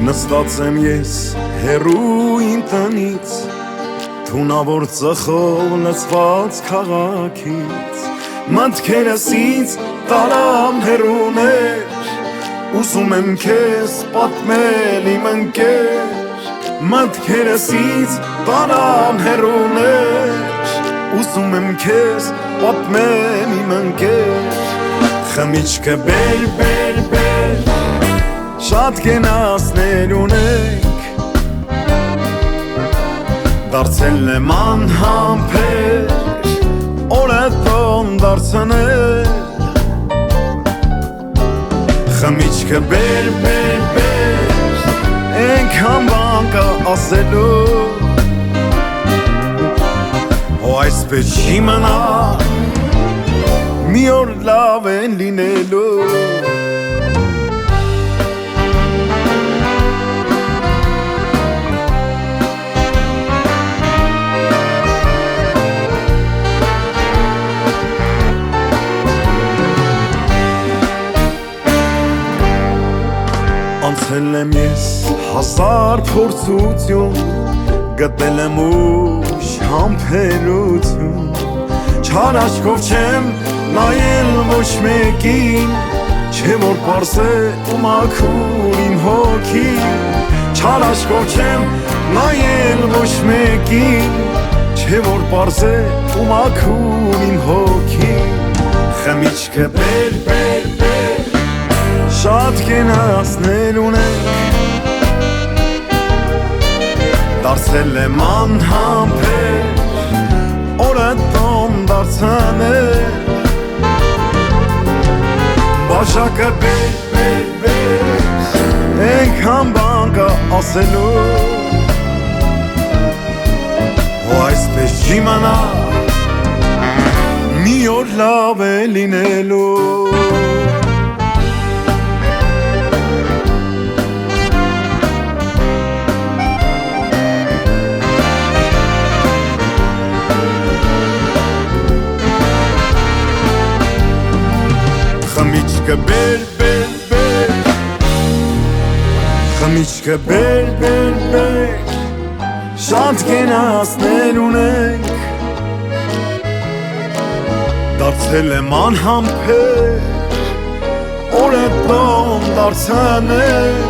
Նստած եմ ես հեռու իմ տնից, թունավոր ծխով լցված քաղաքից, մտքերս ինձ տարան հեռուներ, ուզում եմ քեզ պատմել իմ ընկեր, մտքերս ինձ տարան հեռուներ, ուզում եմ քեզ պատմել իմ ընկեր, խմիչքը բեր, բեր, բեր, շատ կենացներ ունենք, դարձել եմ անհամբեր, օրը տոն դարձնել, խմիչքը բեր, բեր, բեր, ենքան բան կա ասելու, հո այսպես չի մնա, մի օր լավ են լինելու, Անցել եմ ես հազար փորձություն, գտել եմ ուժ համբերություն, չար աչքով չեմ նայել ոչ մեկին, չէ որ պարզ է ու մաքուր իմ հոգին, չար աչքով չեմ նայել ոչ մեկին, չէ որ պարզ է ու մաքուր իմ հոգին, խմիչքը բեր, բեր, բեր, շատ կենացներ ունենք, դարձել եմ անհամբեր, օրը տոն դարձանել, բաժակը բեր, բեր, բեր, ենքան բան կա ասելու, հո այսպես չի մնա, մի օր լավ է լինելու, Խմիչքը բեր, բեր, բեր, խմիչքը բեր, բեր, բեր, շատ կենացներ ունենք, դարձել եմ անհամբեր, օրը տոն դարձանել,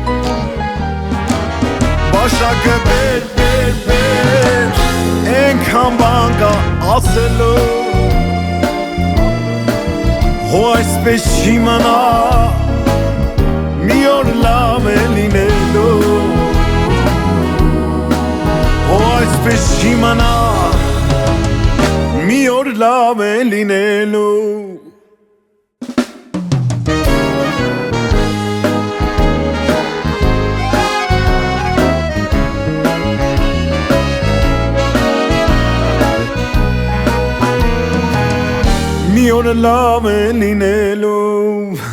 բաժակը բեր, բեր, բեր, ենքան բան կա ասելու, հո այսպես չի մնա, մի օր լավ է լինելու, հո այսպես չի մնա, մի օր լավ է լինելու, մի օր լավ է լինելու